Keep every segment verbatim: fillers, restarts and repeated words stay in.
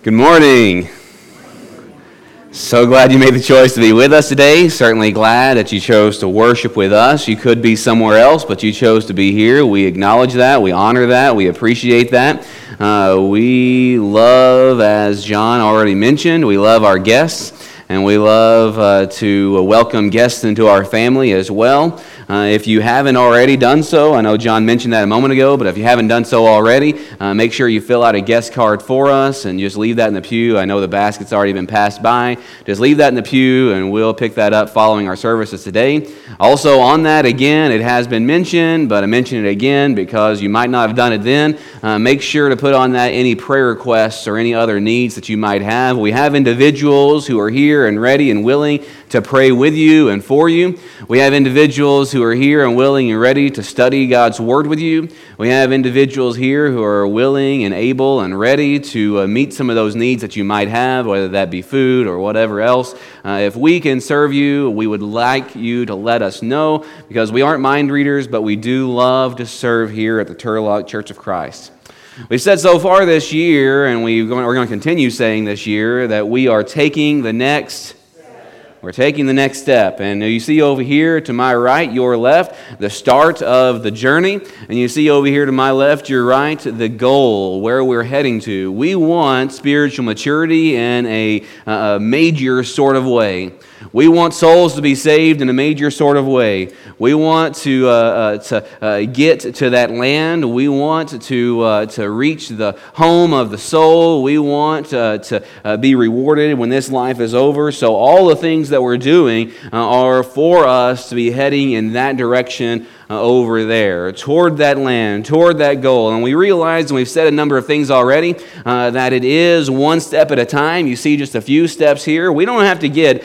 Good morning. So glad you made the choice to be with us today. Certainly glad that you chose to worship with us. You could be somewhere else, but you chose to be here. We acknowledge that. We honor that. We appreciate that. Uh, we love, as John already mentioned, we love our guests, and we love uh, to welcome guests into our family as well. Uh, if you haven't already done so, I know John mentioned that a moment ago, but if you haven't done so already, uh, make sure you fill out a guest card for us and just leave that in the pew. I know the basket's already been passed by. Just leave that in the pew and we'll pick that up following our services today. Also on that, again, it has been mentioned, but I mention it again because you might not have done it then. Uh, make sure to put on that any prayer requests or any other needs that you might have. We have individuals who are here and ready and willing to pray with you and for you. We have individuals who are here and willing and ready to study God's Word with you. We have individuals here who are willing and able and ready to uh, meet some of those needs that you might have, whether that be food or whatever else. Uh, if we can serve you, we would like you to let us know, because we aren't mind readers, but we do love to serve here at the Turlock Church of Christ. We've said so far this year, and we're going to continue saying this year, that we are taking the next We're taking the next step. And you see over here to my right, your left, the start of the journey. And you see over here to my left, your right, the goal, where we're heading to. We want spiritual maturity in a, a major sort of way. We want souls to be saved in a major sort of way. We want to uh, uh, to uh, get to that land. We want to uh, to reach the home of the soul. We want uh, to uh, be rewarded when this life is over. So all the things that we're doing uh, are for us to be heading in that direction uh, over there, toward that land, toward that goal. And we realize, and we've said a number of things already, uh, that it is one step at a time. You see just a few steps here. We don't have to get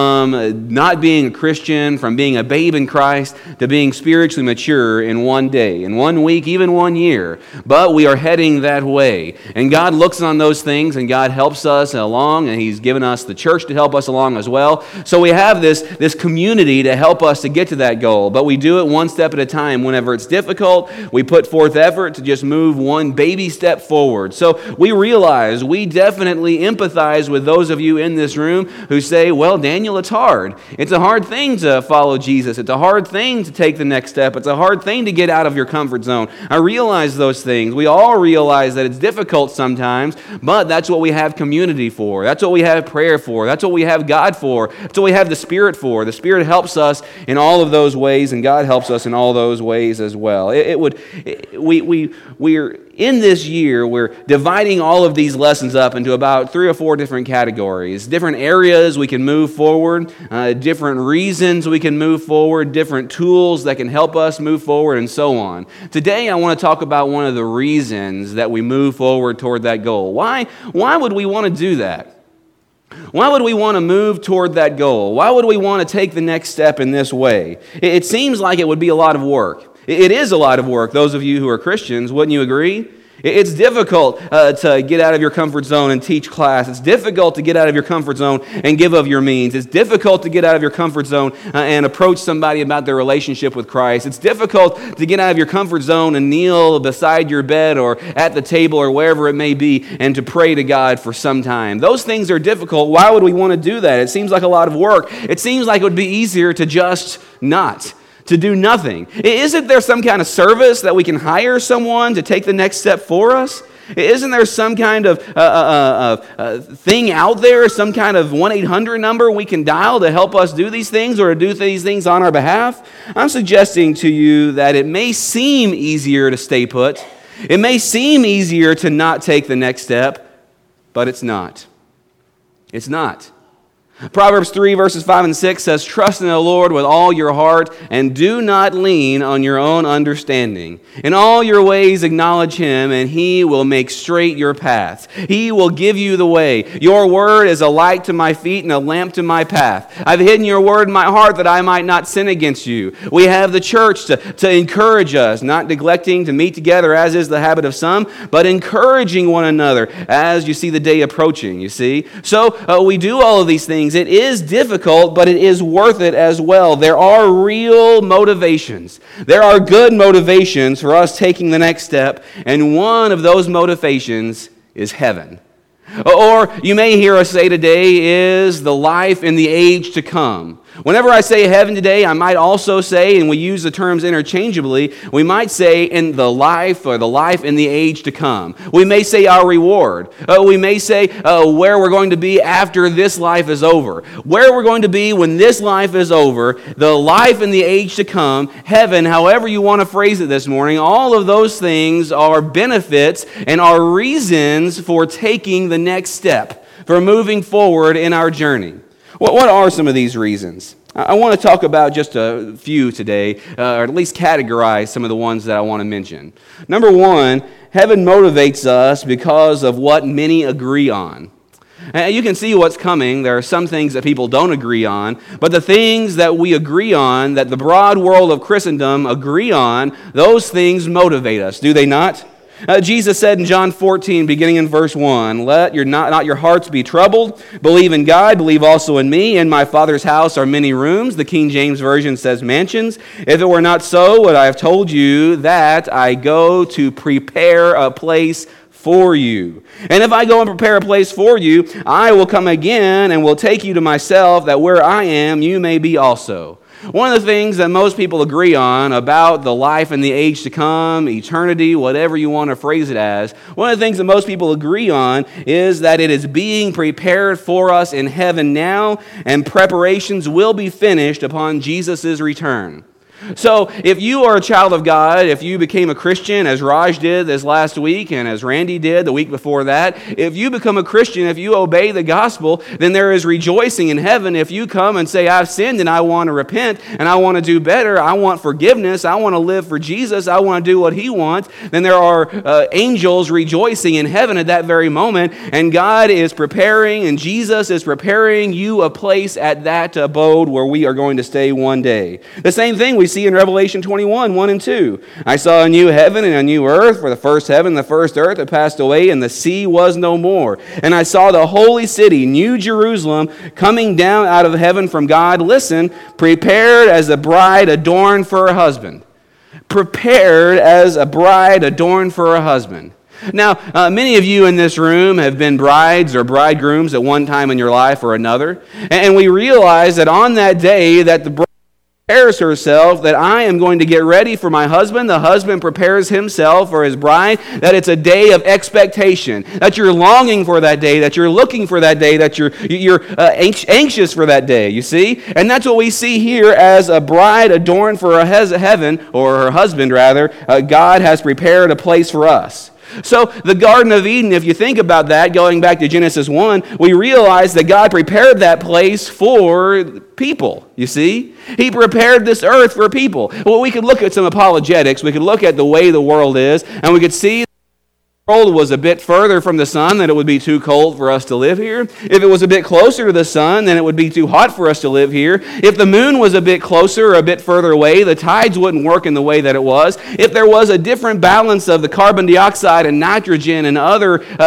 from not being a Christian, from being a babe in Christ, to being spiritually mature in one day, in one week, even one year. But we are heading that way. And God looks on those things, and God helps us along, and He's given us the church to help us along as well. So we have this, this community to help us to get to that goal. But we do it one step at a time. Whenever it's difficult, we put forth effort to just move one baby step forward. So we realize, we definitely empathize with those of you in this room who say, well, Daniel, it's hard. It's a hard thing to follow Jesus. It's a hard thing to take the next step. It's a hard thing to get out of your comfort zone. I realize those things. We all realize that it's difficult sometimes, but that's what we have community for. That's what we have prayer for. That's what we have God for. That's what we have the Spirit for. The Spirit helps us in all of those ways, and God helps us in all those ways as well. It, it would, it, we, we, we're in this year, we're dividing all of these lessons up into about three or four different categories, different areas we can move forward, uh, different reasons we can move forward, different tools that can help us move forward, and so on. Today, I want to talk about one of the reasons that we move forward toward that goal. Why, why would we want to do that? Why would we want to move toward that goal? Why would we want to take the next step in this way? It seems like it would be a lot of work. It is a lot of work, those of you who are Christians, wouldn't you agree? It's difficult uh, to get out of your comfort zone and teach class. It's difficult to get out of your comfort zone and give of your means. It's difficult to get out of your comfort zone uh, and approach somebody about their relationship with Christ. It's difficult to get out of your comfort zone and kneel beside your bed or at the table or wherever it may be and to pray to God for some time. Those things are difficult. Why would we want to do that? It seems like a lot of work. It seems like it would be easier to just not. To do nothing. Isn't there some kind of service that we can hire someone to take the next step for us? Isn't there some kind of uh, uh, uh, uh, thing out there, some kind of one eight hundred number we can dial to help us do these things or to do these things on our behalf? I'm suggesting to you that it may seem easier to stay put. It may seem easier to not take the next step, but it's not. It's not. Proverbs three, verses five and six says, "Trust in the Lord with all your heart, and do not lean on your own understanding. In all your ways acknowledge Him, and He will make straight your paths. He will give you the way. Your word is a light to my feet and a lamp to my path. I've hidden your word in my heart that I might not sin against you." We have the church to, to encourage us, not neglecting to meet together as is the habit of some, but encouraging one another as you see the day approaching, you see. So uh, we do all of these things. It is difficult, but it is worth it as well. There are real motivations. There are good motivations for us taking the next step, and one of those motivations is heaven. Or you may hear us say today is the life in the age to come. Whenever I say heaven today, I might also say, and we use the terms interchangeably, we might say in the life or the life in the age to come. We may say our reward. Uh, we may say uh, where we're going to be after this life is over. Where we're going to be when this life is over, the life in the age to come, heaven, however you want to phrase it this morning, all of those things are benefits and are reasons for taking the next step, for moving forward in our journey. What are some of these reasons? I want to talk about just a few today, uh, or at least categorize some of the ones that I want to mention. Number one, heaven motivates us because of what many agree on. And you can see what's coming. There are some things that people don't agree on, but the things that we agree on, that the broad world of Christendom agree on, those things motivate us, do they not? Uh, Jesus said in John fourteen, beginning in verse one, "Let your not, not your hearts be troubled. Believe in God, believe also in me. In my Father's house are many rooms." The King James Version says mansions. "If it were not so, would I have told you that I go to prepare a place for you? And if I go and prepare a place for you, I will come again and will take you to myself, that where I am, you may be also." One of the things that most people agree on about the life and the age to come, eternity, whatever you want to phrase it as, one of the things that most people agree on is that it is being prepared for us in heaven now, and preparations will be finished upon Jesus' return. So if you are a child of God, if you became a Christian, as Raj did this last week and as Randy did the week before that, if you become a Christian, if you obey the gospel, then there is rejoicing in heaven. If you come and say, "I've sinned and I want to repent and I want to do better, I want forgiveness, I want to live for Jesus, I want to do what He wants," then there are uh, angels rejoicing in heaven at that very moment, and God is preparing and Jesus is preparing you a place at that abode where we are going to stay one day. The same thing we see in Revelation twenty-one, one and two. "I saw a new heaven and a new earth, for the first heaven and the first earth had passed away, and the sea was no more. And I saw the holy city, New Jerusalem, coming down out of heaven from God," listen, "prepared as a bride adorned for her husband." Prepared as a bride adorned for her husband. Now, uh, many of you in this room have been brides or bridegrooms at one time in your life or another, and we realize that on that day that the bride prepares herself, that I am going to get ready for my husband. The husband prepares himself for his bride, that it's a day of expectation, that you're longing for that day, that you're looking for that day, that you're you're uh, anxious for that day, you see? And that's what we see here as a bride adorned for her heaven, or her husband rather. Uh, God has prepared a place for us. So the Garden of Eden, if you think about that, going back to Genesis one, we realize that God prepared that place for people, you see? He prepared this earth for people. Well, we could look at some apologetics. We could look at the way the world is, and we could see the world was a bit further from the sun, then it would be too cold for us to live here. If it was a bit closer to the sun, then it would be too hot for us to live here. If the moon was a bit closer or a bit further away, the tides wouldn't work in the way that it was. If there was a different balance of the carbon dioxide and nitrogen and other uh,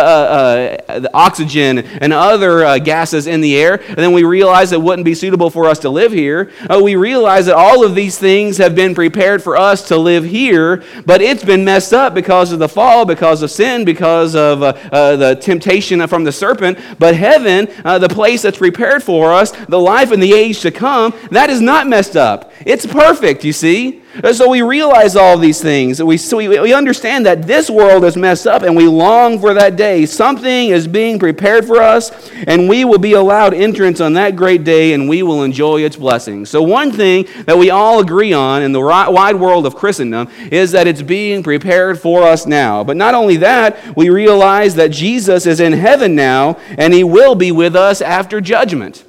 uh, the oxygen and other uh, gases in the air, then we realize it wouldn't be suitable for us to live here. Uh, we realize that all of these things have been prepared for us to live here, but it's been messed up because of the fall, because of sin, because of uh, uh, the temptation from the serpent. But heaven, uh, the place that's prepared for us, the life and the age to come, that is not messed up. It's perfect, you see. So we realize all these things. We, so we, we understand that this world is messed up, and we long for that day. Something is being prepared for us, and we will be allowed entrance on that great day, and we will enjoy its blessings. So one thing that we all agree on in the wide world of Christendom is that it's being prepared for us now. But not only that, we realize that Jesus is in heaven now, and He will be with us after judgment.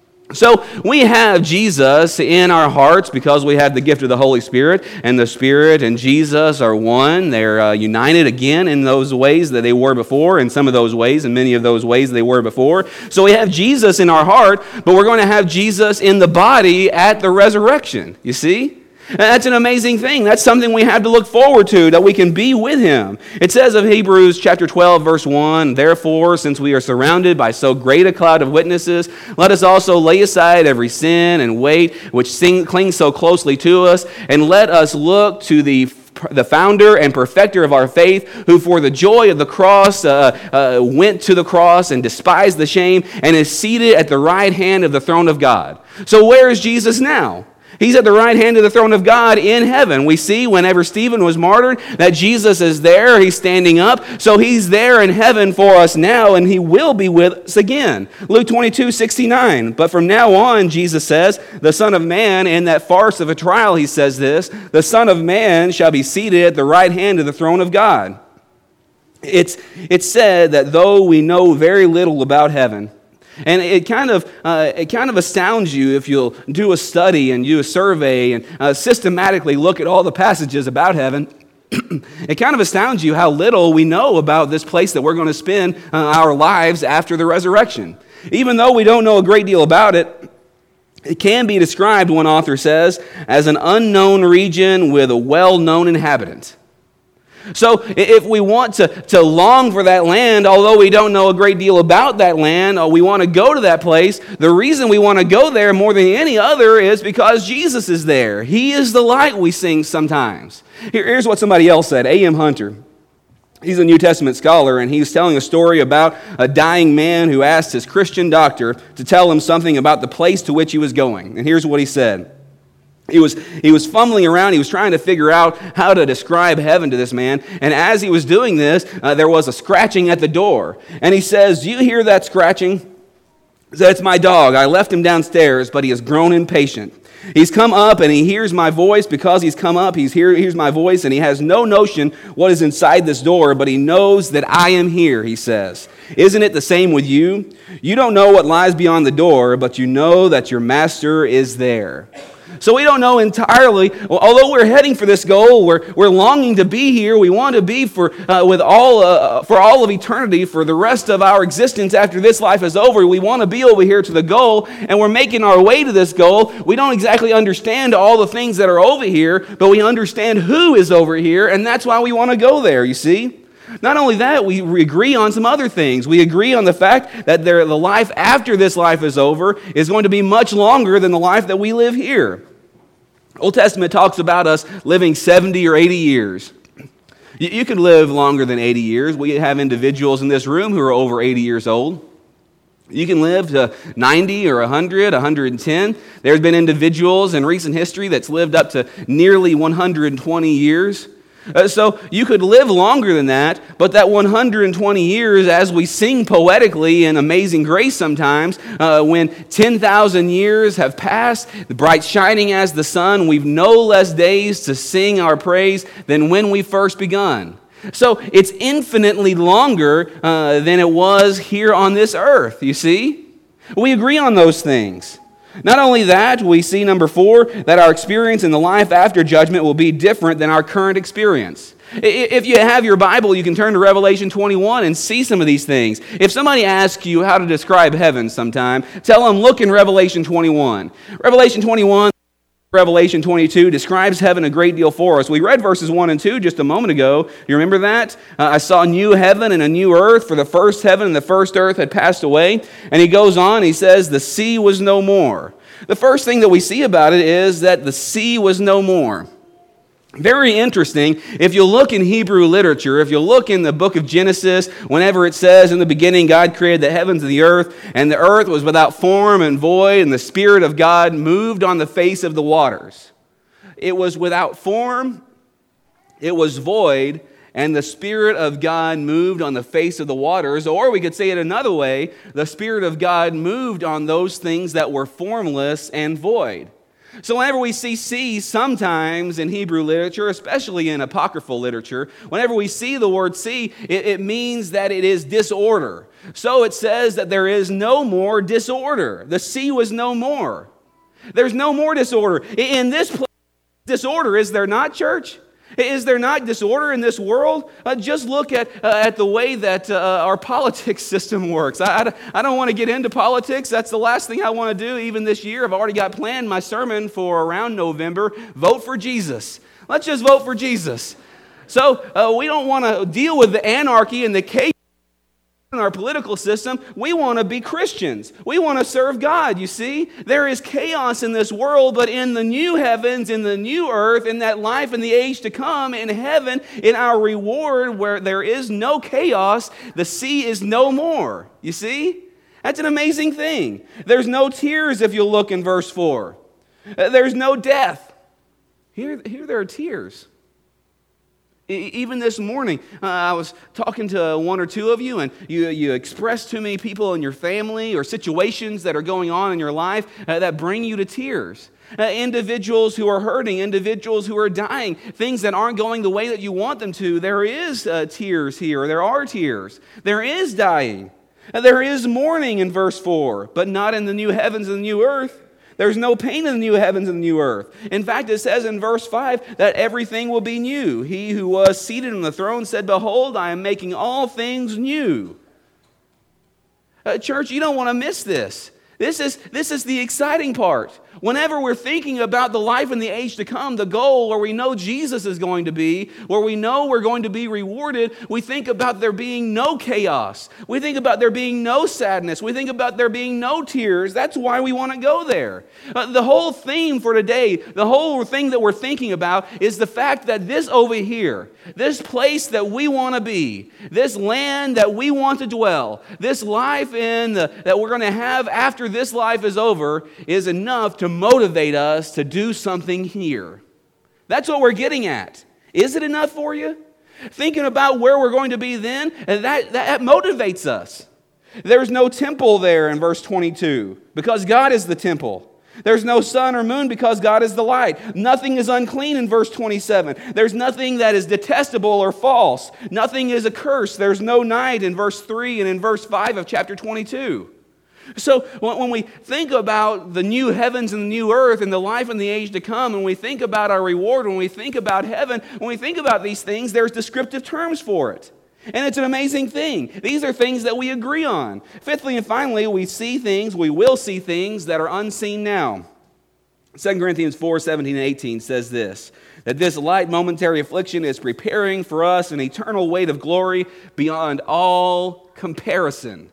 So we have Jesus in our hearts because we have the gift of the Holy Spirit, and the Spirit and Jesus are one. They're uh, united again in those ways that they were before, in some of those ways, and many of those ways they were before. So we have Jesus in our heart, but we're going to have Jesus in the body at the resurrection, you see? And that's an amazing thing. That's something we have to look forward to, that we can be with Him. It says of Hebrews chapter twelve, verse one, "Therefore, since we are surrounded by so great a cloud of witnesses, let us also lay aside every sin and weight which sing, clings so closely to us, and let us look to the the founder and perfecter of our faith, who for the joy of the cross uh, uh, went to the cross and despised the shame and is seated at the right hand of the throne of God. So where is Jesus now? He's at the right hand of the throne of God in heaven. We see whenever Stephen was martyred that Jesus is there. He's standing up. So he's there in heaven for us now, and he will be with us again. Luke twenty-two sixty-nine. But from now on, Jesus says, the Son of Man, in that farce of a trial, he says this, the Son of Man shall be seated at the right hand of the throne of God. It's, it's said that though we know very little about heaven, and it kind of uh, it kind of astounds you if you'll do a study and do a survey and uh, systematically look at all the passages about heaven. It kind of astounds you how little we know about this place that we're going to spend uh, our lives after the resurrection. Even though we don't know a great deal about it, it can be described, one author says, as an unknown region with a well-known inhabitant. So if we want to, to long for that land, although we don't know a great deal about that land, or we want to go to that place, the reason we want to go there more than any other is because Jesus is there. He is the light, we sing sometimes. Here, here's what somebody else said, A M Hunter. He's a New Testament scholar, and he's telling a story about a dying man who asked his Christian doctor to tell him something about the place to which he was going. And here's what he said. He was, he was fumbling around. He was trying to figure out how to describe heaven to this man. And as he was doing this, uh, there was a scratching at the door. And he says, do you hear that scratching? He said, it's my dog. I left him downstairs, but he has grown impatient. He's come up and he hears my voice. Because he's come up, he's hear, hears my voice, and he has no notion what is inside this door, but he knows that I am here, he says. Isn't it the same with you? You don't know what lies beyond the door, but you know that your master is there. So we don't know entirely, although we're heading for this goal, we're, we're longing to be here, we want to be for uh, with all uh, for all of eternity, for the rest of our existence after this life is over. We want to be over here to the goal, and we're making our way to this goal. We don't exactly understand all the things that are over here, but we understand who is over here, and that's why we want to go there, you see. Not only that, we agree on some other things. We agree on the fact that there, the life after this life is over is going to be much longer than the life that we live here. Old Testament talks about us living seventy or eighty years. You, you could live longer than eighty years. We have individuals in this room who are over eighty years old. You can live to ninety or one hundred, one hundred ten. There's been individuals in recent history that's lived up to nearly one hundred twenty years. Uh, so you could live longer than that, but that one hundred twenty years, as we sing poetically in Amazing Grace sometimes, uh, when ten thousand years have passed, bright shining as the sun, we've no less days to sing our praise than when we first begun. So it's infinitely longer uh, than it was here on this earth, you see? We agree on those things. Not only that, we see, number four, that our experience in the life after judgment will be different than our current experience. If you have your Bible, you can turn to Revelation twenty-one and see some of these things. If somebody asks you how to describe heaven sometime, tell them, look in Revelation twenty-one. Revelation twenty-one, Revelation twenty-two describes heaven a great deal for us. We read verses one and two just a moment ago. You remember that? Uh, I saw a new heaven and a new earth, for the first heaven and the first earth had passed away. And he goes on, he says, the sea was no more. The first thing that we see about it is that the sea was no more. Very interesting. If you look in Hebrew literature, if you look in the book of Genesis, whenever it says, in the beginning God created the heavens and the earth, and the earth was without form and void, and the Spirit of God moved on the face of the waters. It was without form, it was void, and the Spirit of God moved on the face of the waters. Or we could say it another way, the Spirit of God moved on those things that were formless and void. So whenever we see sea, sometimes in Hebrew literature, especially in apocryphal literature, whenever we see the word sea, it, it means that it is disorder. So it says that there is no more disorder. The sea was no more. There's no more disorder. In this place, disorder, is there not, church? Is there not disorder in this world? Uh, just look at uh, at the way that uh, our politics system works. I, I, I don't want to get into politics. That's the last thing I want to do even this year. I've already got planned my sermon for around November. Vote for Jesus. Let's just vote for Jesus. So uh, we don't want to deal with the anarchy and the chaos In our political system, we want to be Christians. We want to serve God, you see. There is chaos in this world, but in the new heavens, in the new earth, in that life in the age to come, in heaven, in our reward where there is no chaos, the sea is no more, you see. That's an amazing thing. There's no tears if you'll look in verse four. There's no death. Here, here there are tears. Even this morning, uh, I was talking to one or two of you, and you, you expressed to me people in your family or situations that are going on in your life uh, that bring you to tears. Uh, individuals who are hurting, individuals who are dying, things that aren't going the way that you want them to. There is uh, tears here. There are tears. There is dying. Uh, there is mourning in verse four, but not in the new heavens and the new earth. There's no pain in the new heavens and the new earth. In fact, it says in verse five that everything will be new. He who was seated on the throne said, "Behold, I am making all things new." Uh, church, you don't want to miss this. This is, this is the exciting part. Whenever we're thinking about the life in the age to come, the goal where we know Jesus is going to be, where we know we're going to be rewarded, we think about there being no chaos. We think about there being no sadness. We think about there being no tears. That's why we want to go there. Uh, the whole theme for today, the whole thing that we're thinking about is the fact that this over here, this place that we want to be, this land that we want to dwell, this life in the, that we're going to have after this life is over is enough to motivate us to do something here. That's what we're getting at. Is it enough for you? Thinking about where we're going to be then, that, that, that motivates us. There's no temple there in verse twenty-two because God is the temple. There's no sun or moon because God is the light. Nothing is unclean in verse twenty-seven. There's nothing that is detestable or false. Nothing is accursed. There's no night in verse three and in verse five of chapter twenty-two. So when we think about the new heavens and the new earth and the life in the age to come, and we think about our reward, when we think about heaven, when we think about these things, there's descriptive terms for it. And it's an amazing thing. These are things that we agree on. Fifthly and finally, we see things, we will see things that are unseen now. Second Corinthians four, seventeen and eighteen says this, that this light momentary affliction is preparing for us an eternal weight of glory beyond all comparison.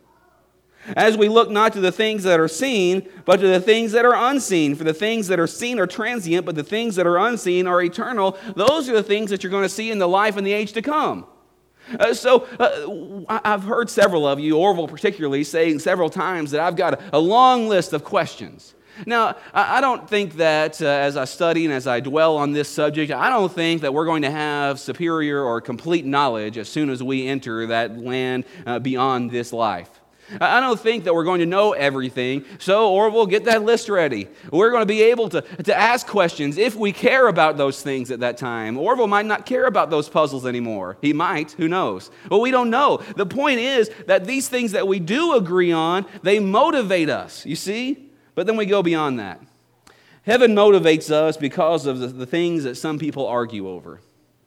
As we look not to the things that are seen, but to the things that are unseen. For the things that are seen are transient, but the things that are unseen are eternal. Those are the things that you're going to see in the life and the age to come. Uh, so uh, I've heard several of you, Orville particularly, saying several times that I've got a, a long list of questions. Now, I, I don't think that uh, as I study and as I dwell on this subject, I don't think that we're going to have superior or complete knowledge as soon as we enter that land uh, beyond this life. I don't think that we're going to know everything, so Orville, get that list ready. We're going to be able to, to ask questions if we care about those things at that time. Orville might not care about those puzzles anymore. He might, who knows? Well, we don't know. The point is that these things that we do agree on, they motivate us, you see? But then we go beyond that. Heaven motivates us because of the, the things that some people argue over.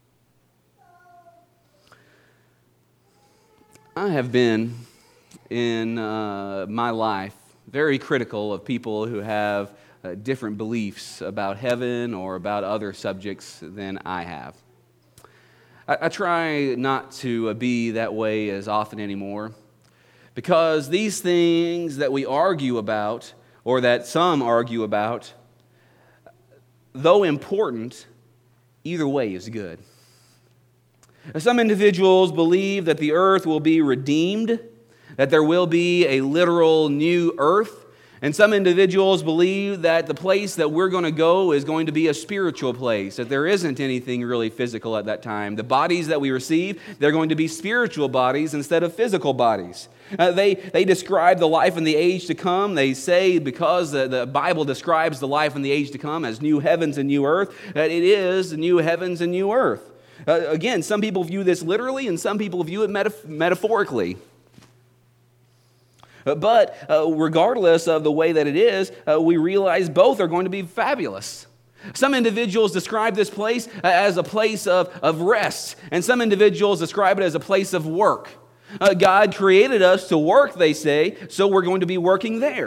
I have been in uh, my life very critical of people who have uh, different beliefs about heaven or about other subjects than I have. I, I try not to uh, be that way as often anymore because these things that we argue about or that some argue about, though important, either way is good. Some individuals believe that the earth will be redeemed, that there will be a literal new earth. And some individuals believe that the place that we're going to go is going to be a spiritual place, that there isn't anything really physical at that time. The bodies that we receive, they're going to be spiritual bodies instead of physical bodies. Uh, they, they describe the life in the age to come. They say because the, the Bible describes the life in the age to come as new heavens and new earth, that it is new heavens and new earth. Uh, again, some people view this literally and some people view it metaf- metaphorically. But uh, regardless of the way that it is, uh, we realize both are going to be fabulous. Some individuals describe this place as a place of, of rest, and some individuals describe it as a place of work. Uh, God created us to work, they say, so we're going to be working there.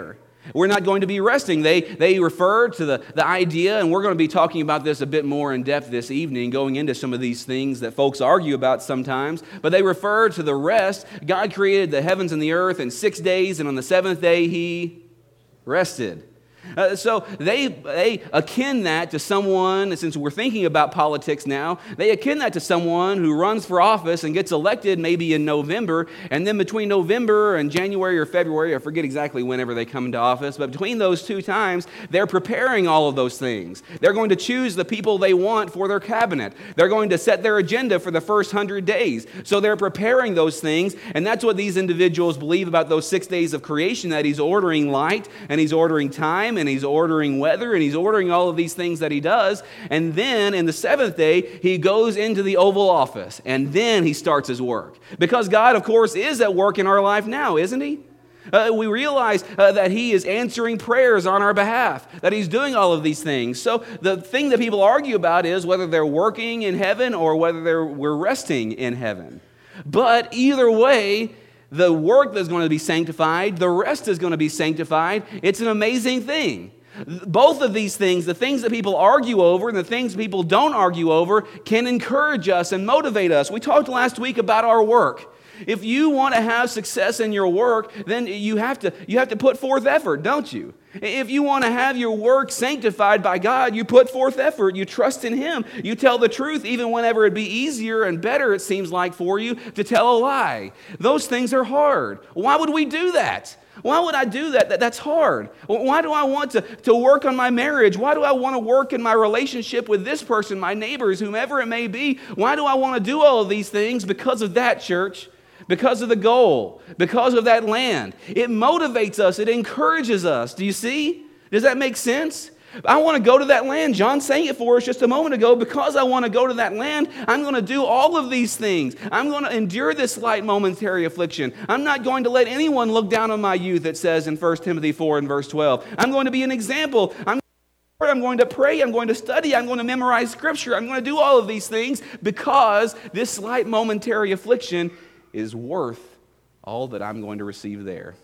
We're not going to be resting. They, they refer to the, the idea, and we're going to be talking about this a bit more in depth this evening, going into some of these things that folks argue about sometimes, but they refer to the rest. God created the heavens and the earth in six days, and on the seventh day He rested. Uh, so they they akin that to someone, since we're thinking about politics now, they akin that to someone who runs for office and gets elected maybe in November, and then between November and January or February, I forget exactly whenever they come into office, but between those two times, they're preparing all of those things. They're going to choose the people they want for their cabinet. They're going to set their agenda for the first hundred days. So they're preparing those things, and that's what these individuals believe about those six days of creation, that He's ordering light, and He's ordering time, and He's ordering weather, and He's ordering all of these things that He does. And then in the seventh day, He goes into the Oval Office, and then He starts His work. Because God, of course, is at work in our life now, isn't He? Uh, we realize uh, that He is answering prayers on our behalf, that He's doing all of these things. So the thing that people argue about is whether they're working in heaven or whether they're, we're resting in heaven. But either way, the work that's going to be sanctified, the rest is going to be sanctified. It's an amazing thing. Both of these things, the things that people argue over and the things people don't argue over, can encourage us and motivate us. We talked last week about our work. If you want to have success in your work, then you have to you have to put forth effort, don't you? If you want to have your work sanctified by God, you put forth effort, you trust in Him, you tell the truth even whenever it'd be easier and better, it seems like, for you to tell a lie. Those things are hard. Why would we do that? Why would I do that? That's hard. Why do I want to, to work on my marriage? Why do I want to work in my relationship with this person, my neighbors, whomever it may be? Why do I want to do all of these things? Because of that, church. Because of the goal. Because of that land. It motivates us. It encourages us. Do you see? Does that make sense? I want to go to that land. John sang it for us just a moment ago. Because I want to go to that land, I'm going to do all of these things. I'm going to endure this slight momentary affliction. I'm not going to let anyone look down on my youth, it says in First Timothy four and verse twelve. I'm going to be an example. I'm I'm going to pray. I'm going to study. I'm going to memorize Scripture. I'm going to do all of these things because this slight momentary affliction is worth all that I'm going to receive there.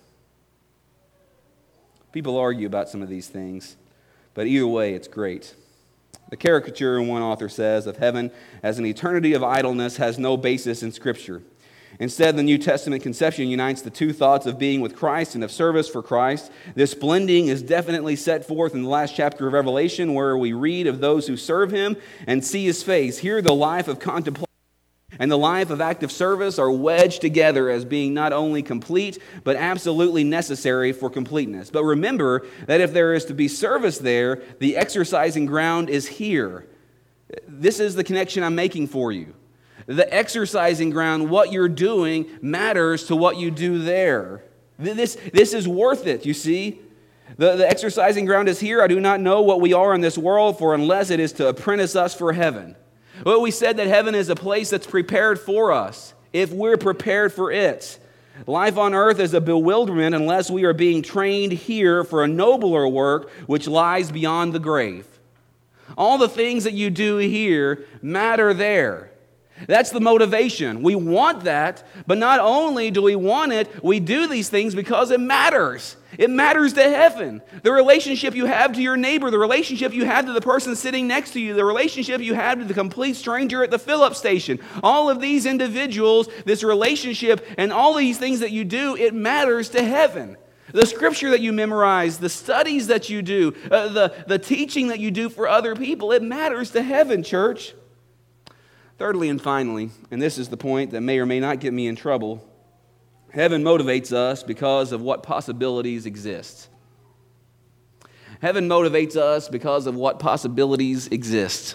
People argue about some of these things. But either way, it's great. The caricature, one author says, of heaven as an eternity of idleness has no basis in Scripture. Instead, the New Testament conception unites the two thoughts of being with Christ and of service for Christ. This blending is definitely set forth in the last chapter of Revelation, where we read of those who serve Him and see His face. Here, the life of contemplation and the life of active service are wedged together as being not only complete, but absolutely necessary for completeness. But remember that if there is to be service there, the exercising ground is here. This is the connection I'm making for you. The exercising ground, what you're doing, matters to what you do there. This, this is worth it, you see. The, the exercising ground is here. I do not know what we are in this world, for unless it is to apprentice us for heaven. Well, we said that heaven is a place that's prepared for us, if we're prepared for it. Life on earth is a bewilderment unless we are being trained here for a nobler work which lies beyond the grave. All the things that you do here matter there. That's the motivation. We want that, but not only do we want it, we do these things because it matters. It matters to heaven. The relationship you have to your neighbor, the relationship you have to the person sitting next to you, the relationship you have to the complete stranger at the fill-up station. All of these individuals, this relationship, and all these things that you do, it matters to heaven. The Scripture that you memorize, the studies that you do, uh, the, the teaching that you do for other people, it matters to heaven, church. Thirdly and finally, and this is the point that may or may not get me in trouble, heaven motivates us because of what possibilities exist. Heaven motivates us because of what possibilities exist.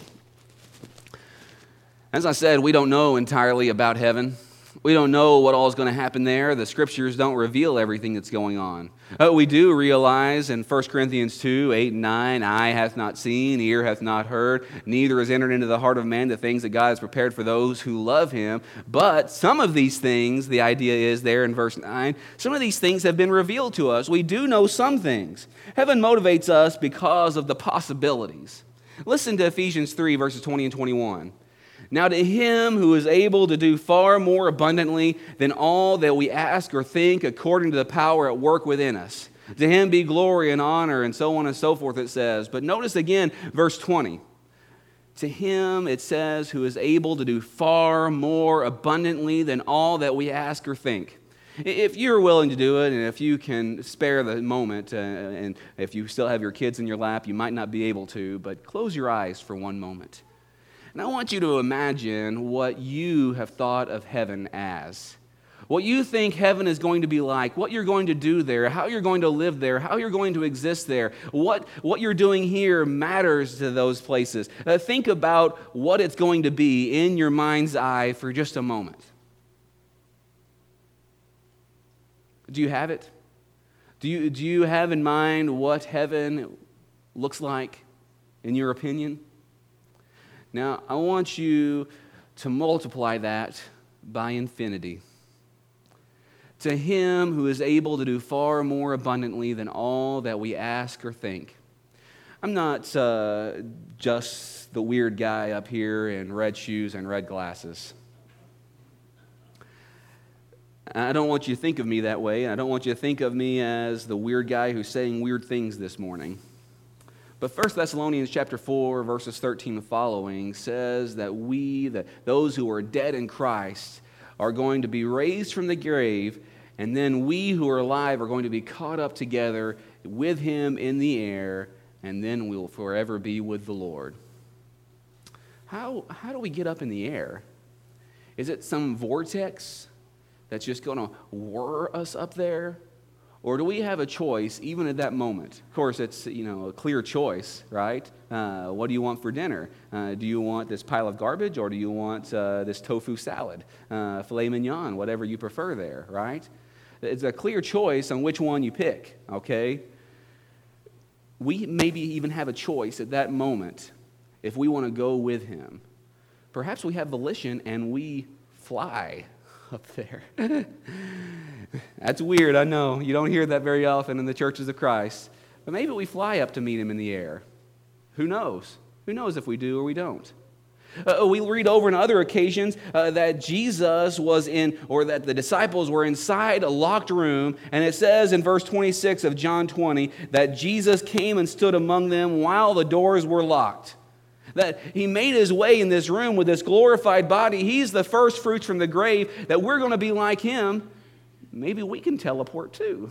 As I said, we don't know entirely about heaven. We don't know what all is going to happen there. The Scriptures don't reveal everything that's going on. Uh, we do realize in First Corinthians two, eight and nine, eye hath not seen, ear hath not heard, neither has entered into the heart of man the things that God has prepared for those who love Him. But some of these things, the idea is there in verse nine, some of these things have been revealed to us. We do know some things. Heaven motivates us because of the possibilities. Listen to Ephesians three, verses twenty and twenty-one. Now to Him who is able to do far more abundantly than all that we ask or think, according to the power at work within us. To him be glory and honor, and so on and so forth, it says. But notice again, verse twenty. To him, it says, who is able to do far more abundantly than all that we ask or think. If you're willing to do it, and if you can spare the moment, uh, and if you still have your kids in your lap, you might not be able to, but close your eyes for one moment. And I want you to imagine what you have thought of heaven as. What you think heaven is going to be like, what you're going to do there, how you're going to live there, how you're going to exist there, what, what you're doing here matters to those places. Uh, think about what it's going to be in your mind's eye for just a moment. Do you have it? Do you, do you have in mind what heaven looks like, in your opinion? Now, I want you to multiply that by infinity. To him who is able to do far more abundantly than all that we ask or think. I'm not uh, just the weird guy up here in red shoes and red glasses. I don't want you to think of me that way, and I don't want you to think of me as the weird guy who's saying weird things this morning. But First Thessalonians chapter four, verses thirteen and following says that we, that those who are dead in Christ, are going to be raised from the grave, and then we who are alive are going to be caught up together with him in the air, and then we will forever be with the Lord. How, how do we get up in the air? Is it some vortex that's just going to whir us up there? Or do we have a choice even at that moment? Of course, it's, you know, a clear choice, right? Uh, what do you want for dinner? Uh, do you want this pile of garbage, or do you want uh, this tofu salad, uh, filet mignon, whatever you prefer there, right? It's a clear choice on which one you pick, okay? We maybe even have a choice at that moment if we want to go with him. Perhaps we have volition and we fly up there. That's weird, I know. You don't hear that very often in the churches of Christ. But maybe we fly up to meet him in the air. Who knows? Who knows if we do or we don't? Uh, we read over on other occasions uh, that Jesus was in, or that the disciples were inside a locked room, and it says in verse twenty-six of John twenty that Jesus came and stood among them while the doors were locked. That he made his way in this room with this glorified body. He's the first fruits from the grave, that we're going to be like him. Maybe we can teleport too.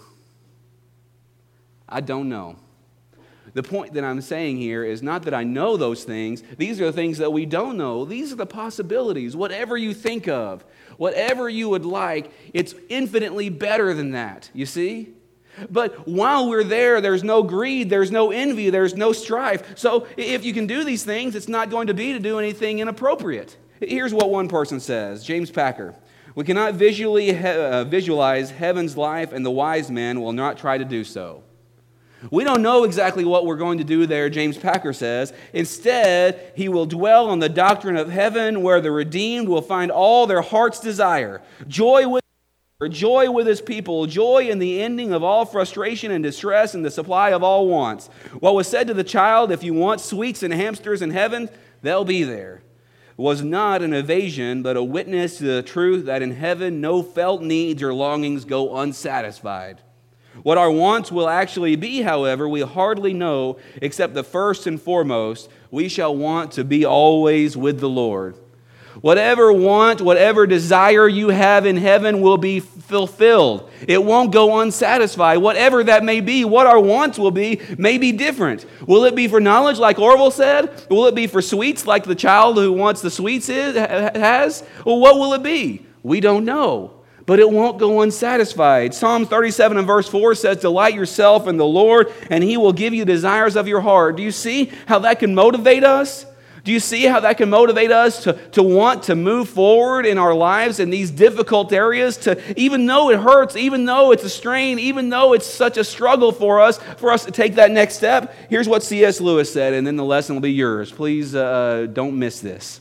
I don't know. The point that I'm saying here is not that I know those things. These are the things that we don't know. These are the possibilities. Whatever you think of, whatever you would like, it's infinitely better than that, you see? But while we're there, there's no greed, there's no envy, there's no strife. So if you can do these things, it's not going to be to do anything inappropriate. Here's what one person says, James Packer. We cannot visually he- uh, visualize heaven's life, and the wise man will not try to do so. We don't know exactly what we're going to do there, James Packer says. Instead, he will dwell on the doctrine of heaven, where the redeemed will find all their heart's desire. Joy with joy with his people, joy in the ending of all frustration and distress, and the supply of all wants. What was said to the child, if you want sweets and hamsters in heaven, they'll be there, was not an evasion, but a witness to the truth that in heaven no felt needs or longings go unsatisfied. What our wants will actually be, however, we hardly know, except the first and foremost, we shall want to be always with the Lord. Whatever want, whatever desire you have in heaven will be fulfilled. It won't go unsatisfied. Whatever that may be, what our wants will be may be different. Will it be for knowledge, like Orville said? Will it be for sweets, like the child who wants the sweets is, has? Well, what will it be? We don't know. But it won't go unsatisfied. Psalm thirty-seven and verse four says, delight yourself in the Lord, and he will give you desires of your heart. Do you see how that can motivate us? Do you see how that can motivate us to, to want to move forward in our lives in these difficult areas? To, even though it hurts, even though it's a strain, even though it's such a struggle for us, for us to take that next step. Here's what C S Lewis said, and then the lesson will be yours. Please uh, don't miss this.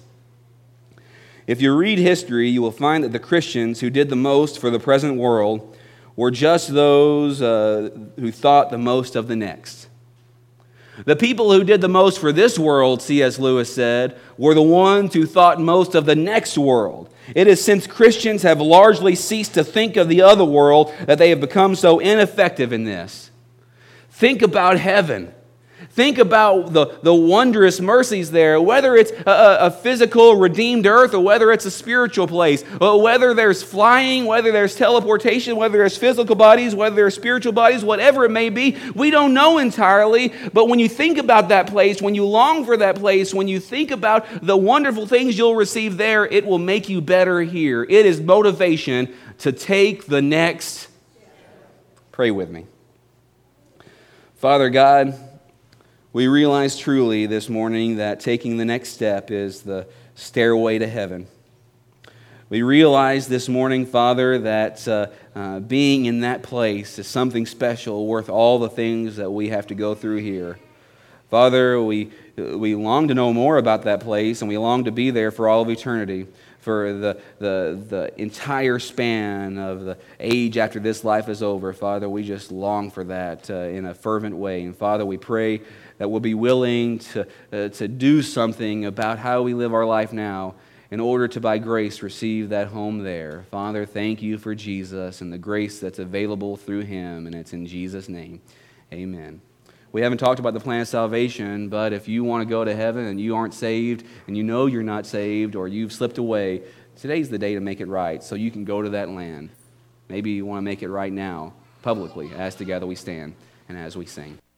If you read history, you will find that the Christians who did the most for the present world were just those uh, who thought the most of the next. The people who did the most for this world, C S Lewis said, were the ones who thought most of the next world. It is since Christians have largely ceased to think of the other world that they have become so ineffective in this. Think about heaven. Think about the, the wondrous mercies there, whether it's a, a physical redeemed earth or whether it's a spiritual place, or whether there's flying, whether there's teleportation, whether there's physical bodies, whether there's spiritual bodies, whatever it may be. We don't know entirely, but when you think about that place, when you long for that place, when you think about the wonderful things you'll receive there, it will make you better here. It is motivation to take the next. Pray with me. Father God, we realize truly this morning that taking the next step is the stairway to heaven. We realize this morning, Father, that uh, uh, being in that place is something special, worth all the things that we have to go through here. Father, we, we long to know more about that place, and we long to be there for all of eternity, for the, the, the entire span of the age after this life is over. Father, we just long for that uh, in a fervent way. And Father, we pray that we'll be willing to, uh, to do something about how we live our life now in order to, by grace, receive that home there. Father, thank you for Jesus and the grace that's available through him, and it's in Jesus' name. Amen. We haven't talked about the plan of salvation, but if you want to go to heaven and you aren't saved, and you know you're not saved, or you've slipped away, today's the day to make it right so you can go to that land. Maybe you want to make it right now, publicly, as together we stand and as we sing.